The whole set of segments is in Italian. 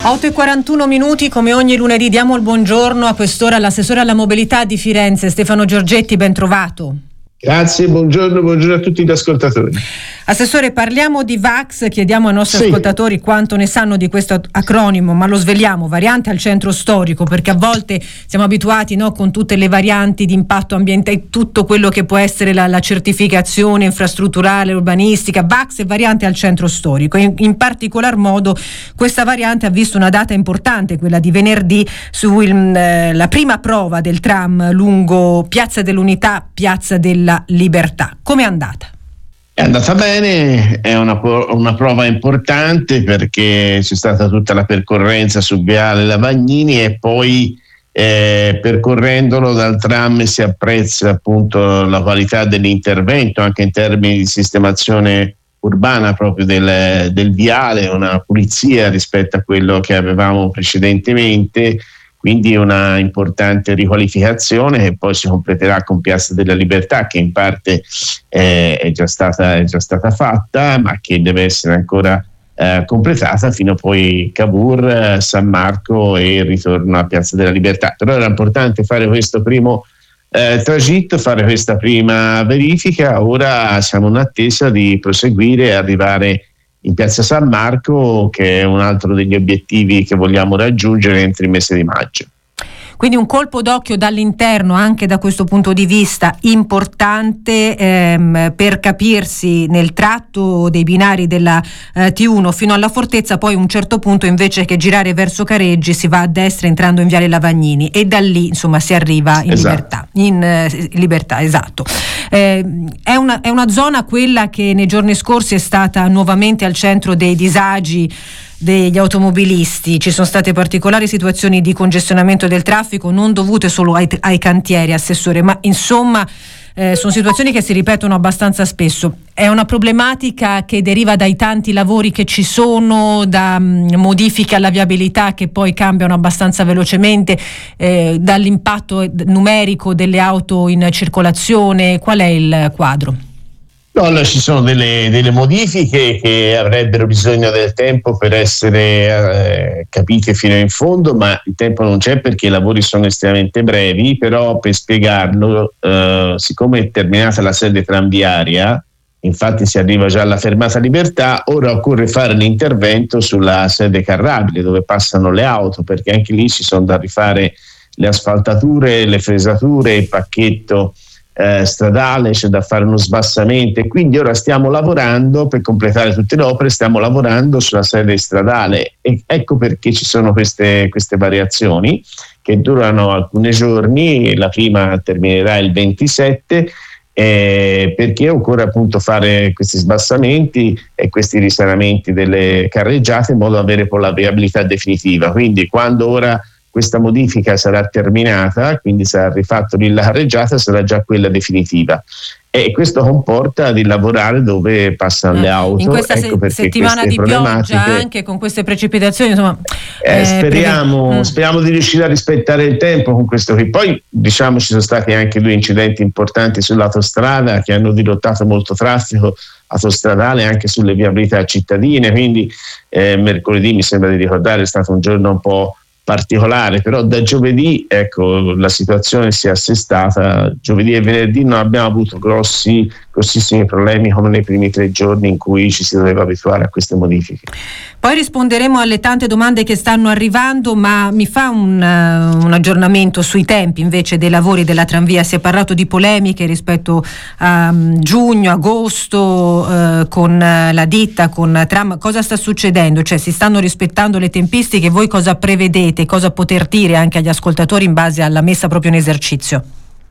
8:41, come ogni lunedì diamo il buongiorno a quest'ora all'assessore alla mobilità di Firenze, Stefano Giorgetti, ben trovato. Grazie, buongiorno a tutti gli ascoltatori. Assessore, parliamo di VAX, chiediamo ai nostri ascoltatori quanto ne sanno di questo acronimo, ma lo sveliamo, variante al centro storico, perché a volte siamo abituati, no, con tutte le varianti di impatto ambientale, tutto quello che può essere la certificazione infrastrutturale, urbanistica. VAX è variante al centro storico, in particolar modo questa variante ha visto una data importante, quella di venerdì, la prima prova del tram lungo Piazza dell'Unità, Piazza della Libertà. Come è andata? È andata bene, è una prova importante perché c'è stata tutta la percorrenza su Viale Lavagnini e poi percorrendolo dal tram si apprezza appunto la qualità dell'intervento anche in termini di sistemazione urbana proprio del viale, una pulizia rispetto a quello che avevamo precedentemente. Quindi una importante riqualificazione che poi si completerà con Piazza della Libertà, che in parte è già stata fatta, ma che deve essere ancora completata fino a poi Cavour, San Marco e il ritorno a Piazza della Libertà. Però era importante fare questo primo tragitto, fare questa prima verifica. Ora siamo in attesa di proseguire e arrivare in Piazza San Marco, che è un altro degli obiettivi che vogliamo raggiungere entro il mese di maggio. Quindi un colpo d'occhio dall'interno anche da questo punto di vista importante per capirsi nel tratto dei binari della T1 fino alla Fortezza, poi a un certo punto invece che girare verso Careggi si va a destra entrando in Viale Lavagnini e da lì insomma si arriva in Libertà, esatto. È una zona quella che nei giorni scorsi è stata nuovamente al centro dei disagi degli automobilisti. Ci sono state particolari situazioni di congestionamento del traffico non dovute solo ai cantieri, assessore, ma insomma sono situazioni che si ripetono abbastanza spesso. È una problematica che deriva dai tanti lavori che ci sono, da modifiche alla viabilità che poi cambiano abbastanza velocemente, dall'impatto numerico delle auto in circolazione. Qual è il quadro? No, allora ci sono delle modifiche che avrebbero bisogno del tempo per essere capite fino in fondo, ma il tempo non c'è perché i lavori sono estremamente brevi. Però per spiegarlo, siccome è terminata la sede tranviaria, infatti si arriva già alla fermata Libertà, ora occorre fare l'intervento sulla sede carrabile dove passano le auto, perché anche lì ci sono da rifare le asfaltature, le fresature, il pacchetto stradale, c'è da fare uno sbassamento e quindi ora stiamo lavorando per completare tutte le opere, stiamo lavorando sulla sede stradale e ecco perché ci sono queste variazioni che durano alcuni giorni. La prima terminerà il 27 perché occorre appunto fare questi sbassamenti e questi risanamenti delle carreggiate in modo da avere poi la viabilità definitiva. Quindi quando ora questa modifica sarà terminata, quindi sarà rifatto lì la carreggiata, sarà già quella definitiva. E questo comporta di lavorare dove passano le auto. In questa settimana di pioggia, anche con queste precipitazioni, insomma. Speriamo di riuscire a rispettare il tempo con questo qui. Poi diciamo ci sono stati anche 2 incidenti importanti sull'autostrada che hanno dirottato molto traffico autostradale anche sulle viabilità cittadine. Quindi mercoledì, mi sembra di ricordare, è stato un giorno un po' particolare, però da giovedì la situazione si è assestata. Giovedì e venerdì non abbiamo avuto grossissimi problemi come nei primi 3 giorni in cui ci si doveva abituare a queste modifiche. Poi risponderemo alle tante domande che stanno arrivando, ma mi fa un aggiornamento sui tempi invece dei lavori della tranvia. Si è parlato di polemiche rispetto a giugno, agosto con la ditta, con Tram. Cosa sta succedendo? Cioè si stanno rispettando le tempistiche? Voi cosa prevedete? Cosa poter dire anche agli ascoltatori in base alla messa proprio in esercizio?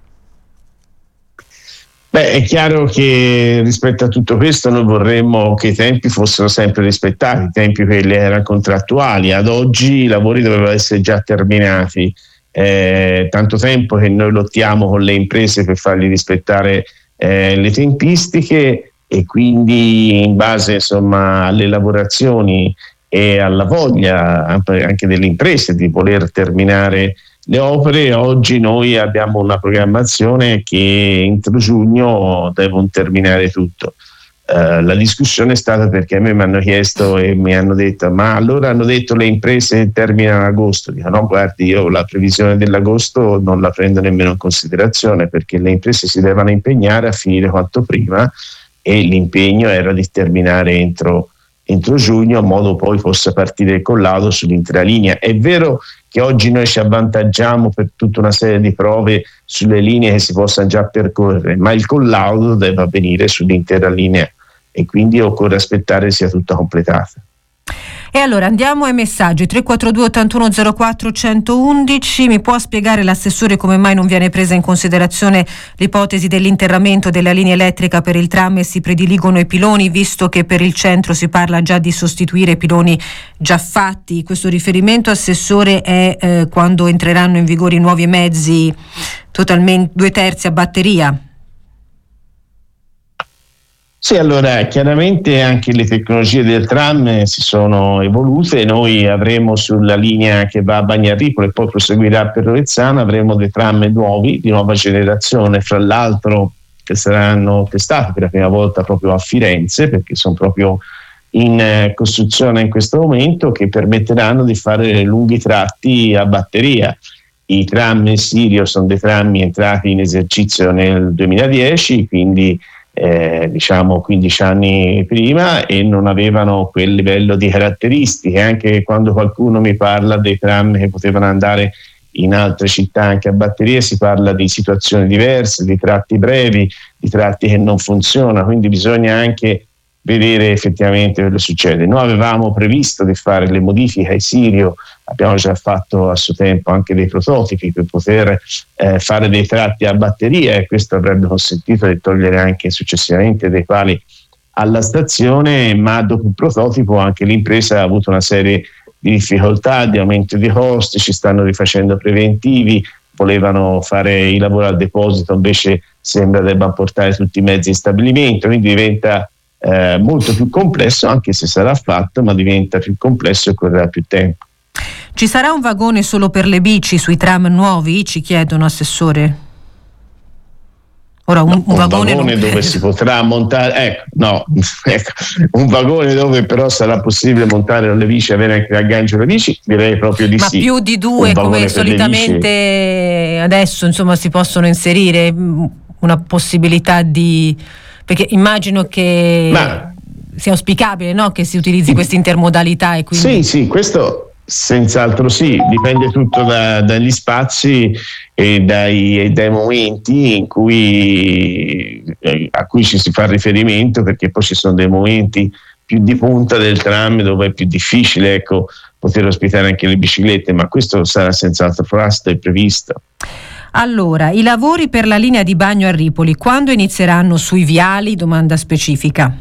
È chiaro che rispetto a tutto questo noi vorremmo che i tempi fossero sempre rispettati, i tempi quelli erano contrattuali. Ad oggi i lavori dovevano essere già terminati, tanto tempo che noi lottiamo con le imprese per fargli rispettare le tempistiche e quindi in base insomma alle lavorazioni e alla voglia anche delle imprese di voler terminare le opere, oggi noi abbiamo una programmazione che entro giugno devono terminare tutto. La discussione è stata perché a me mi hanno chiesto e mi hanno detto: ma allora hanno detto le imprese terminano agosto. Dico: no, guardi, io la previsione dell'agosto non la prendo nemmeno in considerazione, perché le imprese si devono impegnare a finire quanto prima, e l'impegno era di terminare entro giugno, in modo poi possa partire il collaudo sull'intera linea. È vero che oggi noi ci avvantaggiamo per tutta una serie di prove sulle linee che si possano già percorrere, ma il collaudo deve avvenire sull'intera linea e quindi occorre aspettare che sia tutta completata. E allora andiamo ai messaggi. 342 81 04 111. Mi può spiegare l'assessore come mai non viene presa in considerazione l'ipotesi dell'interramento della linea elettrica per il tram e si prediligono i piloni, visto che per il centro si parla già di sostituire i piloni già fatti? Questo riferimento, assessore, è quando entreranno in vigore i nuovi mezzi totalmente 2/3 a batteria? Sì, allora chiaramente anche le tecnologie del tram si sono evolute. Noi avremo sulla linea che va a Bagnaripolo e poi proseguirà per Rovezzano, avremo dei tram nuovi di nuova generazione, fra l'altro che saranno testati per la prima volta proprio a Firenze, perché sono proprio in costruzione in questo momento, che permetteranno di fare lunghi tratti a batteria. I tram Sirio sono dei tram entrati in esercizio nel 2010, quindi diciamo 15 anni prima, e non avevano quel livello di caratteristiche. Anche quando qualcuno mi parla dei tram che potevano andare in altre città anche a batteria, si parla di situazioni diverse, di tratti brevi, di tratti che non funzionano, quindi bisogna anche vedere effettivamente quello che succede. Noi avevamo previsto di fare le modifiche ai Sirio, abbiamo già fatto a suo tempo anche dei prototipi per poter fare dei tratti a batteria, e questo avrebbe consentito di togliere anche successivamente dei pali alla stazione, ma dopo il prototipo anche l'impresa ha avuto una serie di difficoltà, di aumento di costi, ci stanno rifacendo preventivi, volevano fare i lavori al deposito, invece sembra debbano portare tutti i mezzi in stabilimento, quindi diventa molto più complesso, anche se sarà fatto, ma diventa più complesso e occorrerà più tempo. Ci sarà un vagone solo per le bici sui tram nuovi? Ci chiedono, assessore. Ora un vagone dove si potrà montare, un vagone dove però sarà possibile montare le bici e avere anche l'aggancio alle bici, direi proprio di sì. Ma più di due, come solitamente adesso, insomma, si possono inserire una possibilità di... Perché immagino che sia auspicabile, no? Che si utilizzi questa intermodalità e quindi... Sì, questo senz'altro sì, dipende tutto dagli spazi e dai momenti in cui a cui ci si fa riferimento, perché poi ci sono dei momenti più di punta del tram dove è più difficile, poter ospitare anche le biciclette, ma questo sarà senz'altro previsto e previsto. Allora, i lavori per la linea di Bagno a Ripoli, quando inizieranno sui viali? Domanda specifica.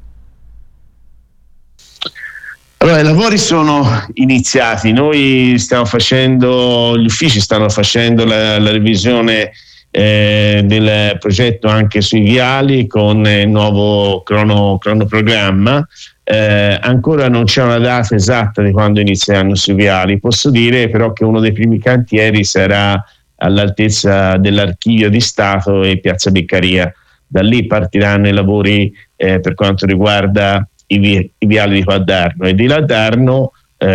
Allora, i lavori sono iniziati, noi stiamo facendo, gli uffici stanno facendo la revisione del progetto anche sui viali con il nuovo cronoprogramma. Ancora non c'è una data esatta di quando inizieranno sui viali, posso dire però che uno dei primi cantieri sarà all'altezza dell'Archivio di Stato e Piazza Beccaria. Da lì partiranno i lavori per quanto riguarda i viali di Quaddarno, e di Ladarno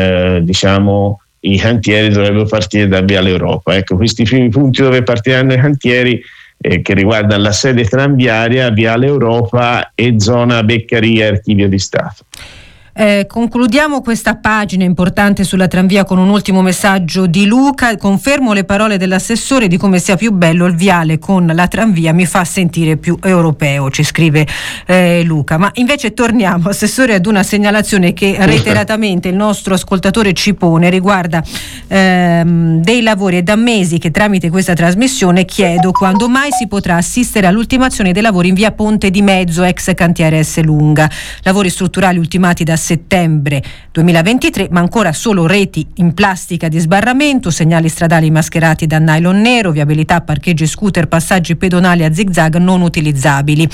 i cantieri dovrebbero partire da Viale Europa. Ecco, questi primi punti dove partiranno i cantieri che riguardano la sede tranviaria, Viale Europa e zona Beccaria, Archivio di Stato. Concludiamo questa pagina importante sulla tranvia con un ultimo messaggio di Luca. Confermo le parole dell'assessore di come sia più bello il viale con la tranvia, mi fa sentire più europeo, ci scrive Luca. Ma invece torniamo, assessore, ad una segnalazione che reiteratamente il nostro ascoltatore ci pone, riguarda dei lavori. È da mesi che tramite questa trasmissione chiedo quando mai si potrà assistere all'ultimazione dei lavori in via Ponte di Mezzo, ex cantiere S Lunga, lavori strutturali ultimati da settembre 2023, ma ancora solo reti in plastica di sbarramento, segnali stradali mascherati da nylon nero, viabilità, parcheggi scooter, passaggi pedonali a zigzag non utilizzabili.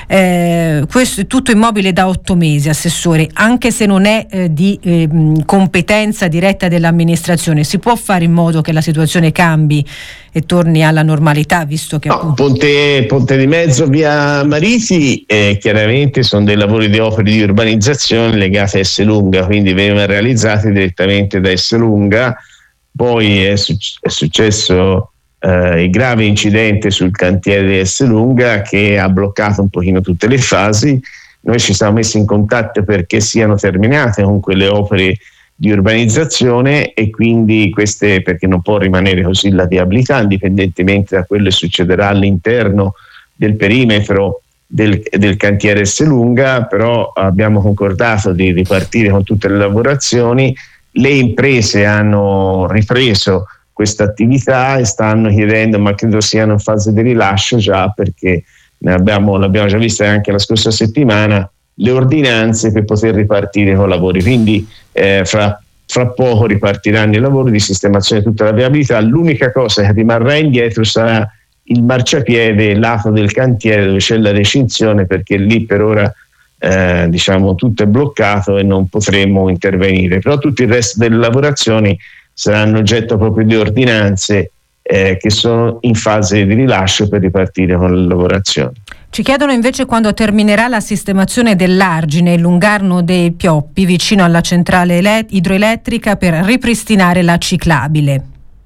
Questo è tutto immobile da 8 mesi, assessore, anche se non è di competenza diretta dell'amministrazione. Si può fare in modo che la situazione cambi e torni alla normalità, visto che Ponte di Mezzo, via Marisi, chiaramente sono dei lavori di opere di urbanizzazione legate a Esselunga, quindi venivano realizzati direttamente da Esselunga. Poi è successo il grave incidente sul cantiere di Esselunga che ha bloccato un pochino tutte le fasi. Noi ci siamo messi in contatto perché siano terminate con quelle opere di urbanizzazione, e quindi queste, perché non può rimanere così la viabilità, indipendentemente da quello che succederà all'interno del perimetro del cantiere Esselunga. Però abbiamo concordato di ripartire con tutte le lavorazioni. Le imprese hanno ripreso questa attività e stanno chiedendo, ma credo siano in fase di rilascio già, perché l'abbiamo già vista anche la scorsa settimana, le ordinanze per poter ripartire con i lavori. Quindi fra poco ripartiranno i lavori di sistemazione di tutta la viabilità. L'unica cosa che rimarrà indietro sarà il marciapiede lato del cantiere dove c'è la recinzione, perché lì per ora tutto è bloccato e non potremo intervenire. Però tutto il resto delle lavorazioni saranno oggetto proprio di ordinanze che sono in fase di rilascio per ripartire con le lavorazioni. Ci chiedono invece quando terminerà la sistemazione dell'argine e lungarno dei Pioppi vicino alla centrale idroelettrica per ripristinare la ciclabile.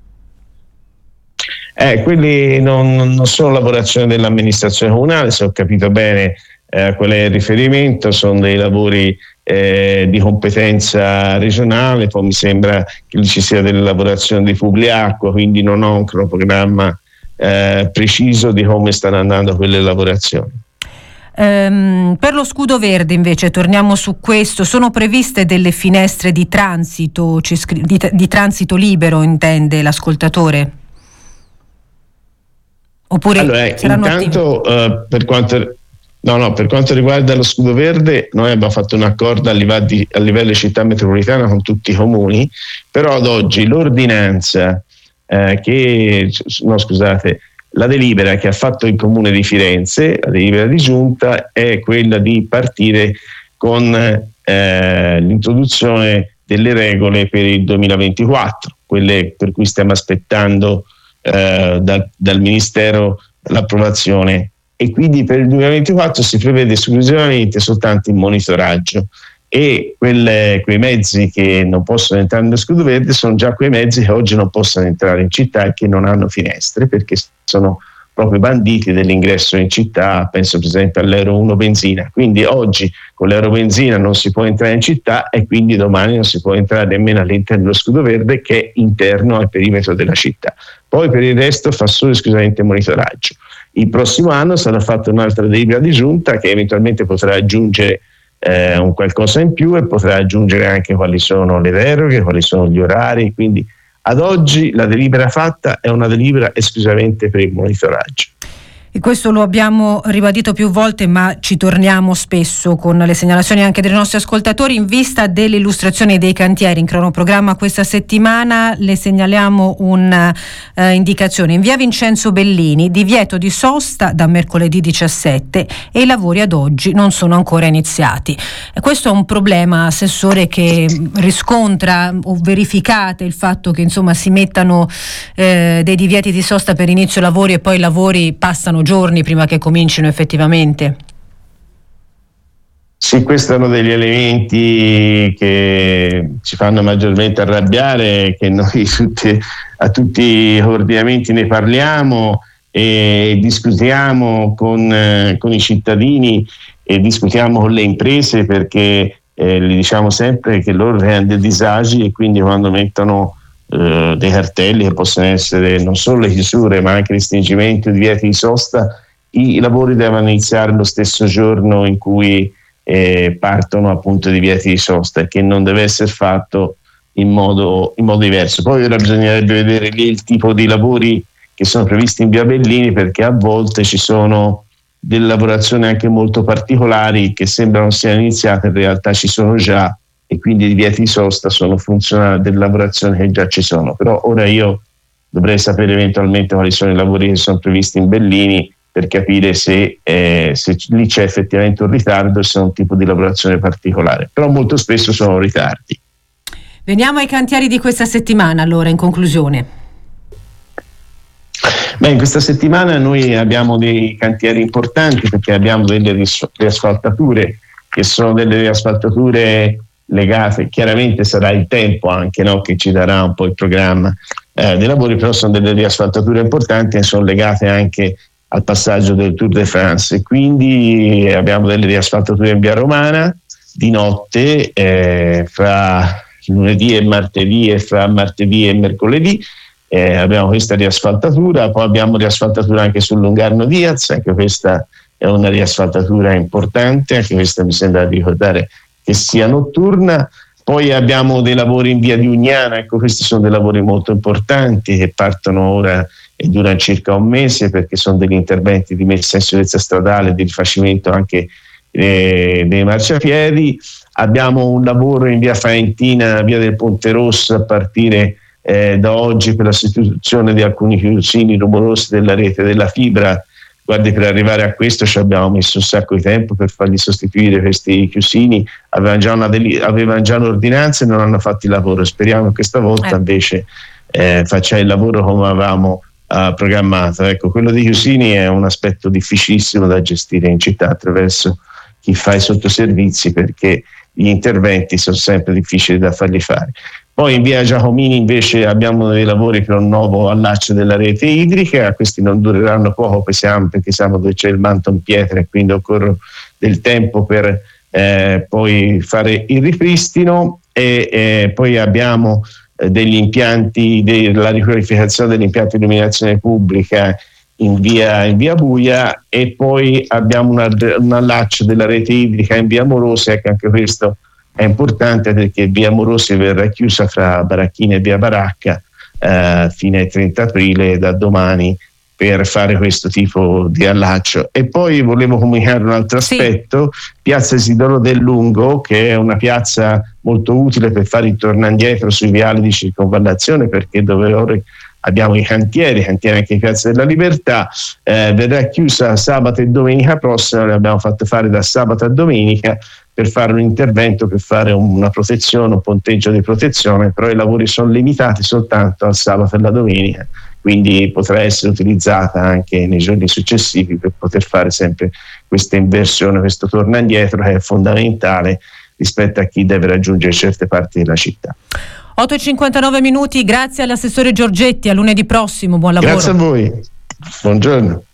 Quelli non sono lavorazioni dell'amministrazione comunale, se ho capito bene qual è il riferimento, sono dei lavori di competenza regionale. Poi mi sembra che ci sia delle lavorazioni di Publiacqua, quindi non ho un cronoprogramma preciso di come stanno andando quelle lavorazioni. Per lo scudo verde invece, torniamo su questo, sono previste delle finestre di transito, di transito libero, intende l'ascoltatore? Oppure allora, intanto per quanto riguarda lo scudo verde, noi abbiamo fatto un accordo a livello città metropolitana con tutti i comuni, però ad oggi l'ordinanza la delibera che ha fatto il Comune di Firenze, la delibera di giunta, è quella di partire con l'introduzione delle regole per il 2024, quelle per cui stiamo aspettando dal Ministero l'approvazione, e quindi per il 2024 si prevede esclusivamente soltanto il monitoraggio, e quei mezzi che non possono entrare nello scudo verde sono già quei mezzi che oggi non possono entrare in città e che non hanno finestre, perché sono proprio banditi dell'ingresso in città. Penso per esempio all'Euro 1 benzina, quindi oggi con l'Euro benzina non si può entrare in città, e quindi domani non si può entrare nemmeno all'interno dello scudo verde, che è interno al perimetro della città. Poi per il resto fa solo esclusivamente monitoraggio. Il prossimo anno sarà fatta un'altra delibera di giunta che eventualmente potrà aggiungere un qualcosa in più, e potrà aggiungere anche quali sono le deroghe, quali sono gli orari. Quindi ad oggi la delibera fatta è una delibera esclusivamente per il monitoraggio. E questo lo abbiamo ribadito più volte, ma ci torniamo spesso con le segnalazioni anche dei nostri ascoltatori. In vista dell'illustrazione dei cantieri in cronoprogramma questa settimana, le segnaliamo un'indicazione. In via Vincenzo Bellini, divieto di sosta da mercoledì 17, e i lavori ad oggi non sono ancora iniziati. Questo è un problema, assessore, che riscontra, o verificate il fatto che insomma si mettano dei divieti di sosta per inizio lavori e poi i lavori passano giorni prima che comincino effettivamente? Sì, questi sono degli elementi che ci fanno maggiormente arrabbiare, che noi a tutti i coordinamenti ne parliamo e discutiamo con i cittadini e discutiamo con le imprese, perché gli diciamo sempre che loro creano dei disagi, e quindi quando mettono dei cartelli che possono essere non solo le chiusure ma anche l'estringimento di divieti di sosta, i lavori devono iniziare lo stesso giorno in cui partono appunto i divieti di sosta, che non deve essere fatto in modo diverso. Poi ora bisognerebbe vedere lì il tipo di lavori che sono previsti in via Bellini, perché a volte ci sono delle lavorazioni anche molto particolari che sembrano siano iniziate, in realtà ci sono già, e quindi i divieti di sosta sono funzionali delle lavorazioni che già ci sono. Però ora io dovrei sapere eventualmente quali sono i lavori che sono previsti in Bellini, per capire se lì c'è effettivamente un ritardo, se è un tipo di lavorazione particolare, però molto spesso sono ritardi. Veniamo ai cantieri di questa settimana, allora, in conclusione. In questa settimana noi abbiamo dei cantieri importanti, perché abbiamo delle riasfaltature che sono delle riasfaltature legate, chiaramente sarà il tempo anche, no, che ci darà un po' il programma dei lavori, però sono delle riasfaltature importanti e sono legate anche al passaggio del Tour de France, e quindi abbiamo delle riasfaltature in via Romana di notte fra lunedì e martedì e fra martedì e mercoledì. Abbiamo questa riasfaltatura, poi abbiamo riasfaltatura anche sul Lungarno Diaz, anche questa è una riasfaltatura importante, anche questa mi sembra di ricordare che sia notturna. Poi abbiamo dei lavori in via di Ugnana, ecco, questi sono dei lavori molto importanti che partono ora e durano circa un mese, perché sono degli interventi di messa in sicurezza stradale, di rifacimento anche dei marciapiedi. Abbiamo un lavoro in via Faentina, via del Ponte Rosso, a partire da oggi, per la sostituzione di alcuni chiusini rumorosi della rete della fibra. Guardi, per arrivare a questo ci abbiamo messo un sacco di tempo per farli sostituire questi chiusini, avevano già l'ordinanza e non hanno fatto il lavoro. Speriamo che questa volta invece faccia il lavoro come avevamo programmato. Ecco, quello dei chiusini è un aspetto difficilissimo da gestire in città attraverso chi fa i sottoservizi, perché gli interventi sono sempre difficili da farli fare. Poi in via Giacomini invece abbiamo dei lavori per un nuovo allaccio della rete idrica, questi non dureranno poco perché siamo dove c'è il manto in pietra e quindi occorre del tempo per poi fare il ripristino, e poi abbiamo degli impianti, la riqualificazione degli impianti di illuminazione pubblica in via Buia, e poi abbiamo un allaccio della rete idrica in via Morosi. Ecco, anche questo è importante perché via Morosi verrà chiusa fra Baracchina e via Baracca fino al 30 aprile, da domani, per fare questo tipo di allaccio. E poi volevo comunicare un altro aspetto, piazza Isidoro del Lungo, che è una piazza molto utile per fare il tornandietro sui viali di circonvallazione, perché dove ora abbiamo i cantieri anche in Piazza della Libertà, verrà chiusa sabato e domenica prossima. L'abbiamo fatto fare da sabato a domenica per fare un intervento, per fare una protezione, un ponteggio di protezione, però i lavori sono limitati soltanto al sabato e alla domenica, quindi potrà essere utilizzata anche nei giorni successivi per poter fare sempre questa inversione, questo torna indietro, che è fondamentale rispetto a chi deve raggiungere certe parti della città. 8:59, grazie all'assessore Giorgetti, a lunedì prossimo, buon lavoro. Grazie a voi, buongiorno.